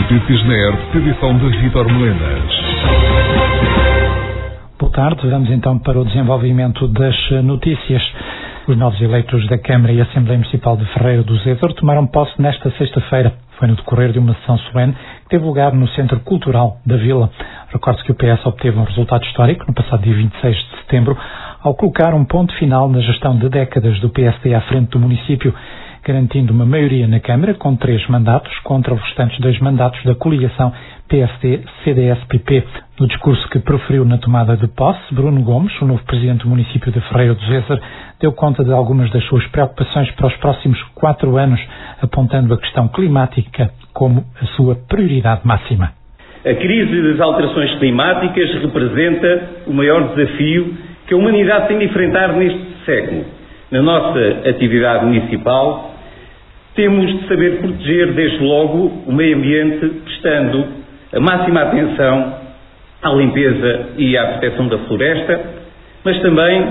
Notícias na ERP, edição de Vítor Melenas. Boa tarde, vamos então para o desenvolvimento das notícias. Os novos eleitos da Câmara e Assembleia Municipal de Ferreira do Zezer tomaram posse nesta sexta-feira. Foi no decorrer de uma sessão solene que teve lugar no Centro Cultural da Vila. Recorde-se que o PS obteve um resultado histórico no passado dia 26 de setembro, ao colocar um ponto final na gestão de décadas do PSD à frente do município, garantindo uma maioria na Câmara com 3 mandatos contra os restantes 2 mandatos da coligação PSD-CDS-PP. No discurso que proferiu na tomada de posse, Bruno Gomes, o novo presidente do município de Ferreira do Zezer, deu conta de algumas das suas preocupações para os próximos 4 anos, apontando a questão climática como a sua prioridade máxima. A crise das alterações climáticas representa o maior desafio que a humanidade tem de enfrentar neste século. Na nossa atividade municipal, temos de saber proteger desde logo o meio ambiente, prestando a máxima atenção à limpeza e à proteção da floresta, mas também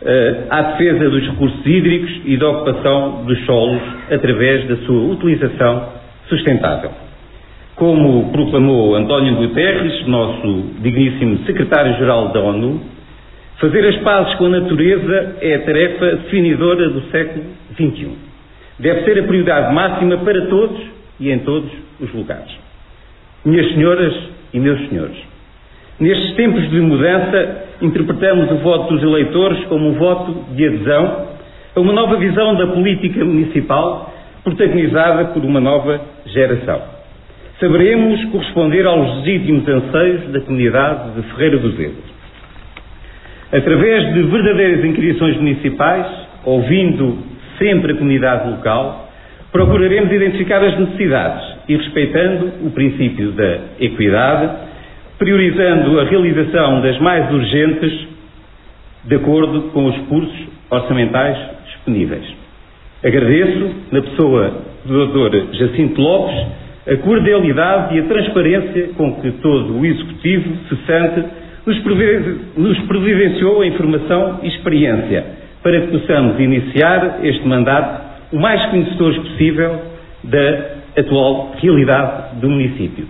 à defesa dos recursos hídricos e da ocupação dos solos através da sua utilização sustentável. Como proclamou António Guterres, nosso digníssimo secretário-geral da ONU, fazer as pazes com a natureza é a tarefa definidora do século XXI. Deve ser a prioridade máxima para todos e em todos os lugares. Minhas senhoras e meus senhores, nestes tempos de mudança, interpretamos o voto dos eleitores como um voto de adesão a uma nova visão da política municipal, protagonizada por uma nova geração. Saberemos corresponder aos legítimos anseios da comunidade de Ferreira do Zezer. Através de verdadeiras inquirições municipais, ouvindo sempre a comunidade local, procuraremos identificar as necessidades e respeitando o princípio da equidade, priorizando a realização das mais urgentes de acordo com os recursos orçamentais disponíveis. Agradeço, na pessoa do Dr. Jacinto Lopes, a cordialidade e a transparência com que todo o Executivo cessante nos providenciou a informação e experiência para que possamos iniciar este mandato o mais conhecedores possível da atual realidade do município.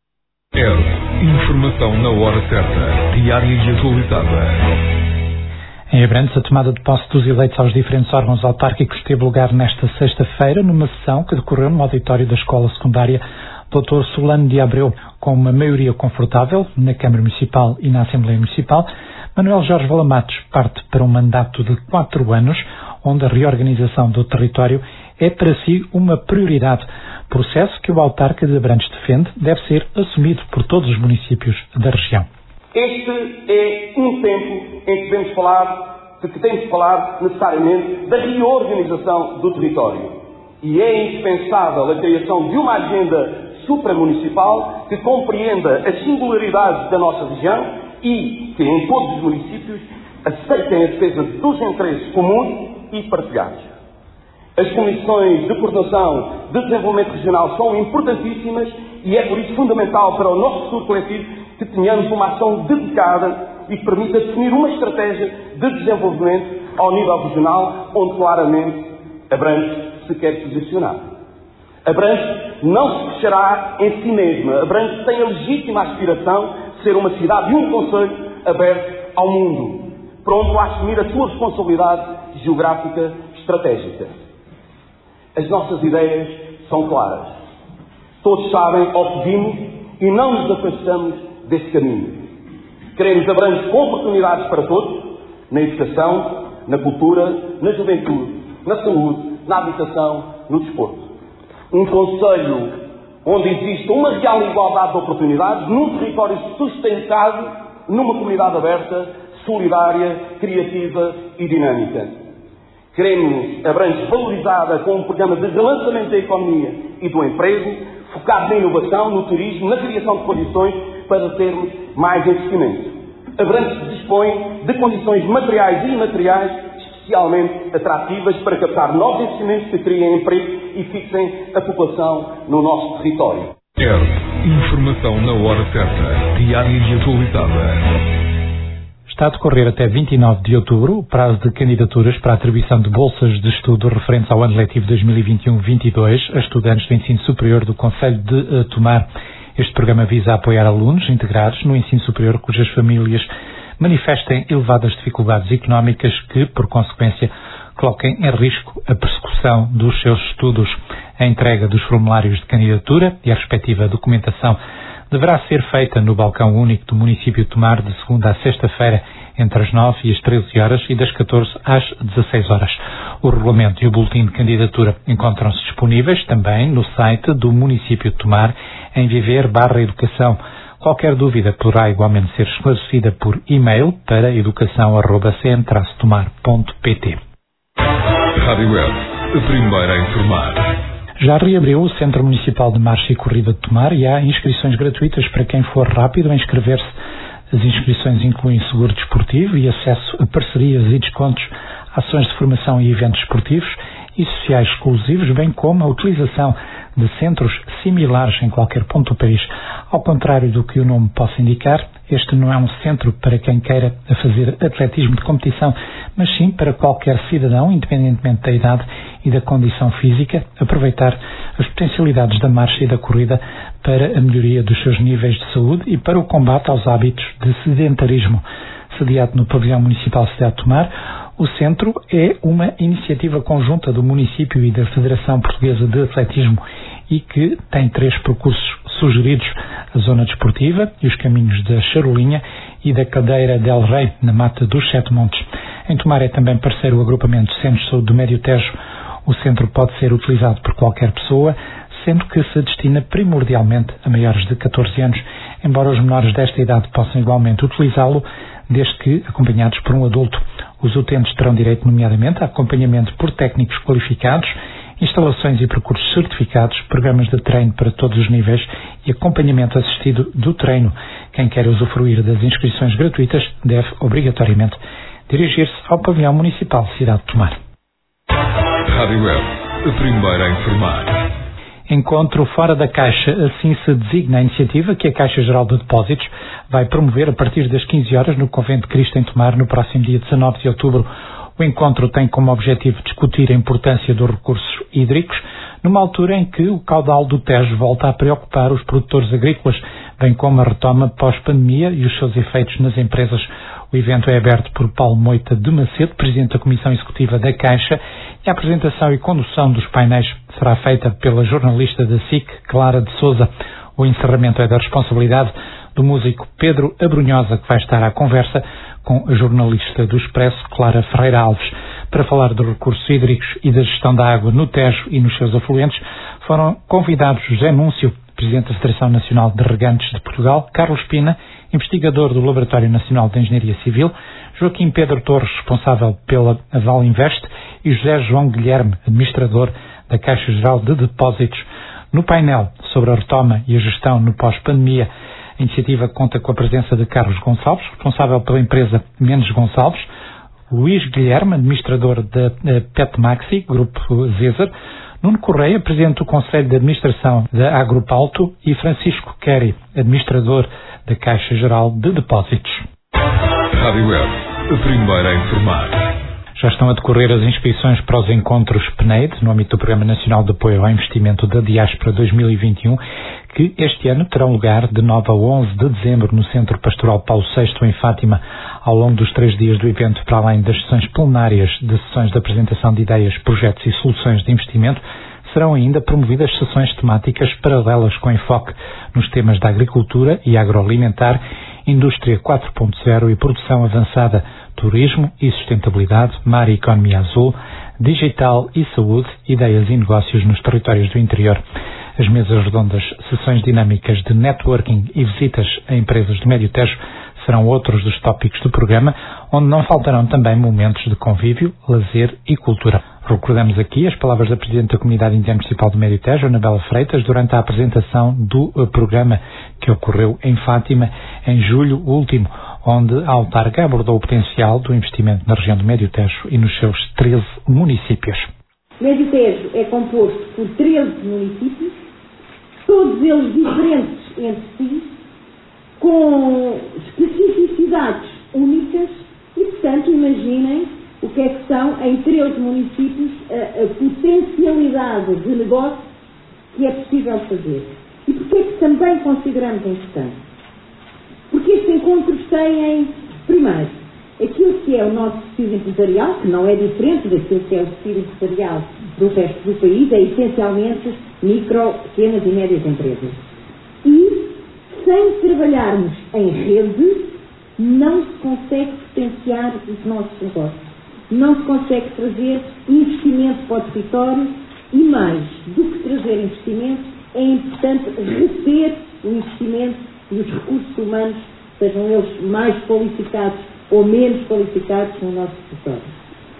Informação na hora certa, diária e atualizada. Em Abrantes, a tomada de posse dos eleitos aos diferentes órgãos autárquicos teve lugar nesta sexta-feira, numa sessão que decorreu no auditório da Escola Secundária Dr. Solano de Abreu, com uma maioria confortável na Câmara Municipal e na Assembleia Municipal. Manuel Jorge Valamatos parte para um mandato de 4 anos, onde a reorganização do território é para si uma prioridade. Processo que o autarca de Abrantes defende deve ser assumido por todos os municípios da região. Este é um tempo em que temos de falar necessariamente da reorganização do território. E é indispensável a criação de uma agenda supramunicipal que compreenda as singularidades da nossa região e que em todos os municípios aceitem a defesa dos interesses comuns e partilhados. As comissões de coordenação de desenvolvimento regional são importantíssimas e é por isso fundamental para o nosso futuro coletivo que tenhamos uma ação dedicada e que permita definir uma estratégia de desenvolvimento ao nível regional, onde claramente Abrantes se quer posicionar. Abrantes não se fechará em si mesma. Abrantes tem a legítima aspiração de ser uma cidade e um concelho aberto ao mundo, pronto a assumir a sua responsabilidade geográfica estratégica. As nossas ideias são claras. Todos sabem ao que vimos e não nos afastamos desse caminho. Queremos Abrantes com oportunidades para todos, na educação, na cultura, na juventude, na saúde, na habitação, no desporto. Um concelho onde existe uma real igualdade de oportunidades, num território sustentado, numa comunidade aberta, solidária, criativa e dinâmica. Queremos Abrantes valorizada com um programa de relançamento da economia e do emprego, focado na inovação, no turismo, na criação de condições para termos mais investimento. Abrantes dispõe de condições materiais e imateriais especialmente atrativas para captar novos investimentos que criem emprego e fixem a população no nosso território. Informação na hora certa, diária e atualizada. Está a decorrer até 29 de outubro o prazo de candidaturas para a atribuição de bolsas de estudo referentes ao ano letivo 2021-22 a estudantes do ensino superior do concelho de Tomar. Este programa visa apoiar alunos integrados no ensino superior cujas famílias manifestem elevadas dificuldades económicas que, por consequência, coloquem em risco a persecução dos seus estudos. A entrega dos formulários de candidatura e a respectiva documentação deverá ser feita no balcão único do município de Tomar de segunda a sexta-feira, entre as 9 e as 13 horas e das 14 às 16 horas. O regulamento e o boletim de candidatura encontram-se disponíveis também no site do município de Tomar em viver/educação. Qualquer dúvida poderá igualmente ser esclarecida por e-mail para educação@cm-tomar.pt. Rádio Web, a primeira a informar. Já reabriu o Centro Municipal de Marcha e Corrida de Tomar e há inscrições gratuitas para quem for rápido a inscrever-se. As inscrições incluem seguro desportivo e acesso a parcerias e descontos, ações de formação e eventos esportivos e sociais exclusivos, bem como a utilização de centros similares em qualquer ponto do país. Ao contrário do que o nome possa indicar, este não é um centro para quem queira fazer atletismo de competição, mas sim para qualquer cidadão, independentemente da idade e da condição física, aproveitar as potencialidades da marcha e da corrida para a melhoria dos seus níveis de saúde e para o combate aos hábitos de sedentarismo. Sediado no Pavilhão Municipal Cidade de Tomar, o centro é uma iniciativa conjunta do município e da Federação Portuguesa de Atletismo e que tem 3 percursos sugeridos: a zona desportiva e os caminhos da Charolinha e da Cadeira del Rei, na Mata dos Sete Montes. Em Tomar é também parceiro o agrupamento Centros de Saúde do Médio Tejo. O centro pode ser utilizado por qualquer pessoa, sendo que se destina primordialmente a maiores de 14 anos, embora os menores desta idade possam igualmente utilizá-lo, desde que acompanhados por um adulto. Os utentes terão direito, nomeadamente, a acompanhamento por técnicos qualificados, instalações e percursos certificados, programas de treino para todos os níveis e acompanhamento assistido do treino. Quem quer usufruir das inscrições gratuitas deve, obrigatoriamente, dirigir-se ao Pavilhão Municipal Cidade de Tomar. Rádio Web, a primeira a informar. Encontro fora da Caixa, assim se designa a iniciativa que a Caixa Geral de Depósitos vai promover a partir das 15 horas no Convento de Cristo em Tomar, no próximo dia 19 de outubro. O encontro tem como objetivo discutir a importância dos recursos hídricos, numa altura em que o caudal do Tejo volta a preocupar os produtores agrícolas, bem como a retoma pós-pandemia e os seus efeitos nas empresas. O evento é aberto por Paulo Moita de Macedo, Presidente da Comissão Executiva da Caixa, e a apresentação e condução dos painéis será feita pela jornalista da SIC, Clara de Sousa. O encerramento é da responsabilidade do músico Pedro Abrunhosa, que vai estar à conversa com a jornalista do Expresso, Clara Ferreira Alves. Para falar dos recursos hídricos e da gestão da água no Tejo e nos seus afluentes, foram convidados José Núncio, Presidente da Federação Nacional de Regantes de Portugal, Carlos Pina, investigador do Laboratório Nacional de Engenharia Civil, Joaquim Pedro Torres, responsável pela Aval Invest, e José João Guilherme, administrador da Caixa Geral de Depósitos. No painel sobre a retoma e a gestão no pós-pandemia, a iniciativa conta com a presença de Carlos Gonçalves, responsável pela empresa Mendes Gonçalves, Luís Guilherme, administrador da Petmaxi, Grupo Zézer, Nuno Correia, Presidente do Conselho de Administração da Agropalto, e Francisco Queri, administrador da Caixa Geral de Depósitos. Rádio Web, a primeira a informar. Já estão a decorrer as inscrições para os encontros PNAID, no âmbito do Programa Nacional de Apoio ao Investimento da Diáspora 2021, que este ano terão lugar de 9 a 11 de dezembro no Centro Pastoral Paulo VI em Fátima. Ao longo dos 3 dias do evento, para além das sessões plenárias de sessões de apresentação de ideias, projetos e soluções de investimento, serão ainda promovidas sessões temáticas paralelas com enfoque nos temas da agricultura e agroalimentar, indústria 4.0 e produção avançada, turismo e sustentabilidade, mar e economia azul, digital e saúde, ideias e negócios nos territórios do interior. As mesas redondas, sessões dinâmicas de networking e visitas a empresas do Médio Tejo serão outros dos tópicos do programa, onde não faltarão também momentos de convívio, lazer e cultura. Recordamos aqui as palavras da Presidente da Comunidade Intermunicipal do Médio Tejo, Anabela Freitas, durante a apresentação do programa que ocorreu em Fátima em julho último, onde a autarca abordou o potencial do investimento na região do Médio Tejo e nos seus 13 municípios. Médio Tejo é composto por 13 municípios, todos eles diferentes entre si, com especificidades únicas e, portanto, imaginem o que são, em 13 municípios, a potencialidade de negócio que é possível fazer. E, portanto, Porquê que também consideramos importante? Porque estes encontros têm, primeiro, aquilo que é o nosso tecido empresarial, que não é diferente daquilo que é o tecido empresarial do resto do país, é essencialmente micro, pequenas e médias empresas. E, sem trabalharmos em rede, não se consegue potenciar os nossos negócios. Não se consegue trazer investimento para o território e, mais do que trazer investimento, é importante reter o investimento e os recursos humanos, sejam eles mais qualificados ou menos qualificados no nosso território.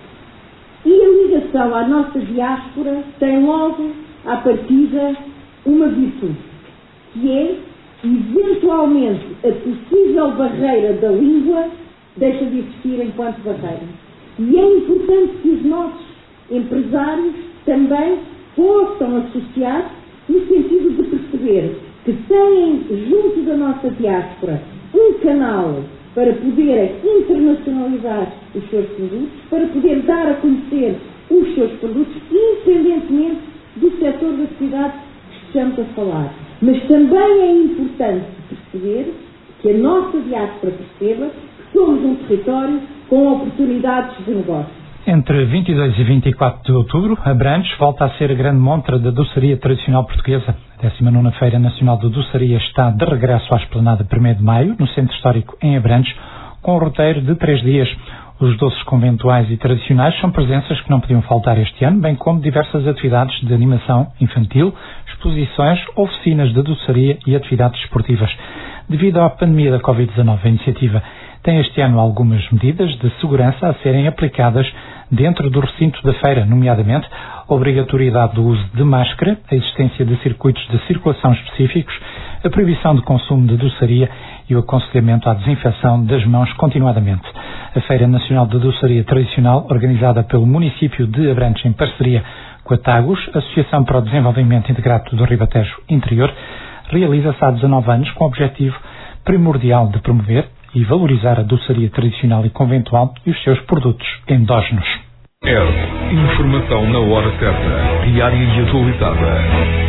E a ligação à nossa diáspora tem logo, à partida, uma virtude, que é, eventualmente, a possível barreira da língua deixa de existir enquanto barreira. E é importante que os nossos empresários também possam associar no sentido de perceber que têm, junto da nossa diáspora, um canal para poderem internacionalizar os seus produtos, para poder dar a conhecer os seus produtos, independentemente do setor da atividade que estamos a falar. Mas também é importante perceber que a nossa diáspora perceba que somos um território com oportunidades de negócio. Entre 22 e 24 de outubro, Abrantes volta a ser a grande montra da doçaria tradicional portuguesa. A 19ª Feira Nacional de Doçaria está de regresso à Esplanada 1º de Maio, no Centro Histórico em Abrantes, com um roteiro de 3 dias. Os doces conventuais e tradicionais são presenças que não podiam faltar este ano, bem como diversas atividades de animação infantil, exposições, oficinas de doçaria e atividades esportivas. Devido à pandemia da Covid-19, a iniciativa tem este ano algumas medidas de segurança a serem aplicadas dentro do recinto da feira, nomeadamente a obrigatoriedade do uso de máscara, a existência de circuitos de circulação específicos, a proibição de consumo de doçaria e o aconselhamento à desinfecção das mãos continuadamente. A Feira Nacional de Doçaria Tradicional, organizada pelo município de Abrantes em parceria com a Tagus, Associação para o Desenvolvimento Integrado do Ribatejo Interior, realiza-se há 19 anos com o objetivo primordial de promover e valorizar a doçaria tradicional e conventual e os seus produtos endógenos. Informação na hora certa, diária e atualizada.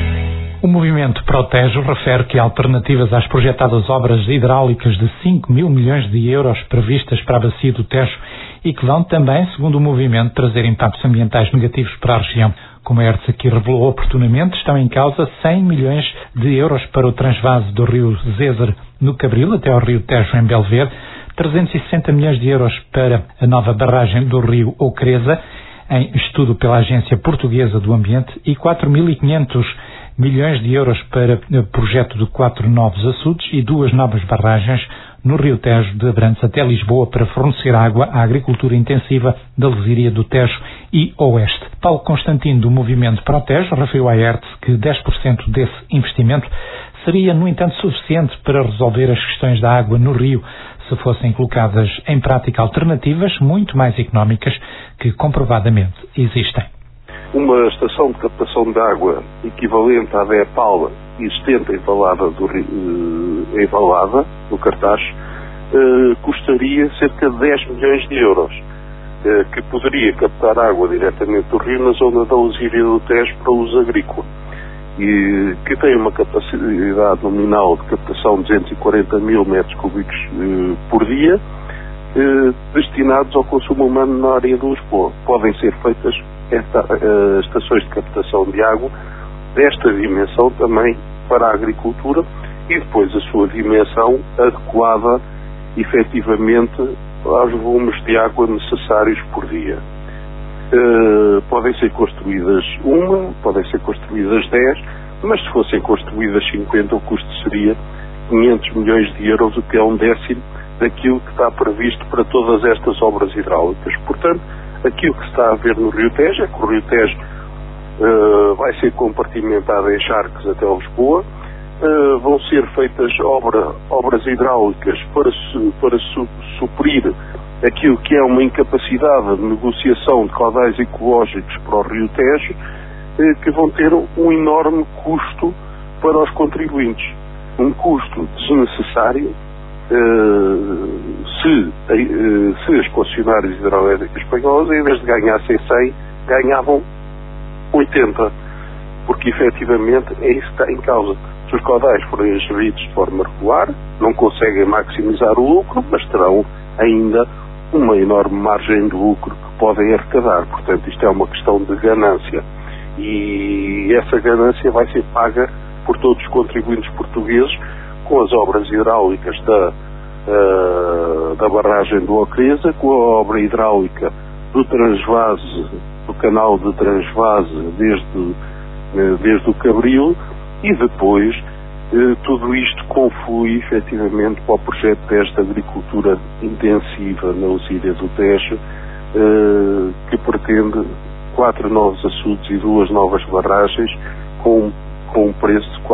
O movimento Protejo refere que alternativas às projetadas obras hidráulicas de 5 mil milhões de euros previstas para a bacia do Tejo e que vão também, segundo o movimento, trazer impactos ambientais negativos para a região. Como a ERTS aqui revelou oportunamente, estão em causa 100 milhões de euros para o transvase do rio Zézer no Cabril até ao rio Tejo em Belverde, 360 milhões de euros para a nova barragem do rio Ocreza, em estudo pela Agência Portuguesa do Ambiente, e 4.500 milhões de euros para o projeto de 4 novos açudes e 2 novas barragens no rio Tejo de Abrantes até Lisboa para fornecer água à agricultura intensiva da Lesíria do Tejo e Oeste. Paulo Constantino, do Movimento Protejo, referiu à ERTS que 10% desse investimento seria, no entanto, suficiente para resolver as questões da água no rio, se fossem colocadas em prática alternativas muito mais económicas que comprovadamente existem. Uma estação de captação de água equivalente à DEPAL existente em Valada, no Cartaz, custaria cerca de 10 milhões de euros, que poderia captar água diretamente do rio na zona da Lesíria do Tejo para uso agrícola, e que tem uma capacidade nominal de captação de 240 mil metros cúbicos por dia, destinados ao consumo humano na área de Lisboa. Podem ser feitas estações de captação de água desta dimensão também para a agricultura e depois a sua dimensão adequada efetivamente aos volumes de água necessários por dia. Podem ser construídas podem ser construídas 10, mas se fossem construídas 50 o custo seria 500 milhões de euros, o que é 1/10 daquilo que está previsto para todas estas obras hidráulicas. Portanto, aquilo que se está a ver no Rio Tejo é que o Rio Tejo vai ser compartimentado em charcos até Lisboa, vão ser feitas obras hidráulicas para suprir aquilo que é uma incapacidade de negociação de caudais ecológicos para o Rio Tejo, que vão ter um enorme custo para os contribuintes. Um custo desnecessário se as concessionárias hidroelétricas espanholas, em vez de ganhassem 100, ganhavam 80. porque efetivamente é isso que está em causa. Se os caudais forem geridos de forma regular, não conseguem maximizar o lucro, mas terão ainda uma enorme margem de lucro que podem arrecadar. Portanto, isto é uma questão de ganância. E essa ganância vai ser paga por todos os contribuintes portugueses com as obras hidráulicas da barragem do Ocreza, com a obra hidráulica do transvase, do canal de transvase desde o Cabril, e depois tudo isto conflui efetivamente para o projeto desta agricultura intensiva na Ilha do Tejo, que pretende 4 novos açudes e 2 novas barragens com um preço de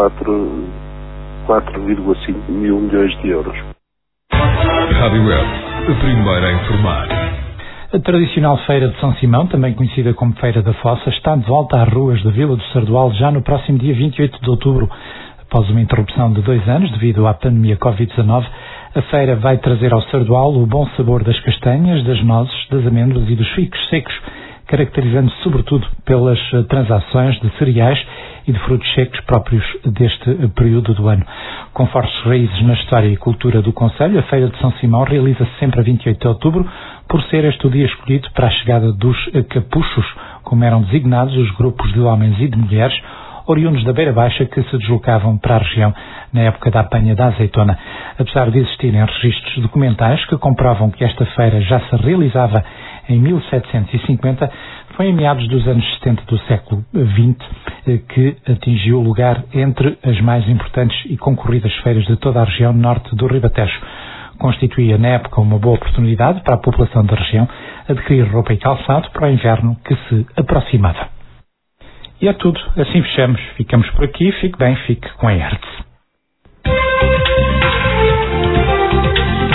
4,5 mil milhões de euros. Rádio Web, a primeira a informar. A tradicional Feira de São Simão, também conhecida como Feira da Fossa, está de volta às ruas da Vila do Sardual já no próximo dia 28 de outubro. Após uma interrupção de 2 anos devido à pandemia Covid-19, a feira vai trazer ao Sardual o bom sabor das castanhas, das nozes, das amêndoas e dos figos secos, caracterizando-se sobretudo pelas transações de cereais e de frutos secos próprios deste período do ano. Com fortes raízes na história e cultura do concelho, a Feira de São Simão realiza-se sempre a 28 de outubro, por ser este o dia escolhido para a chegada dos capuchos, como eram designados os grupos de homens e de mulheres, oriundos da Beira Baixa, que se deslocavam para a região na época da apanha da azeitona. Apesar de existirem registros documentais que comprovam que esta feira já se realizava em 1750, foi em meados dos anos 70 do século XX que atingiu o lugar entre as mais importantes e concorridas feiras de toda a região norte do Ribatejo. Constituía na época uma boa oportunidade para a população da região adquirir roupa e calçado para o inverno que se aproximava. E é tudo, assim fechamos. Ficamos por aqui, fique bem, fique com a ERTS.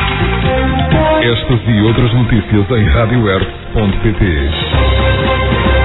Estas e outras notícias em radioertz.pt.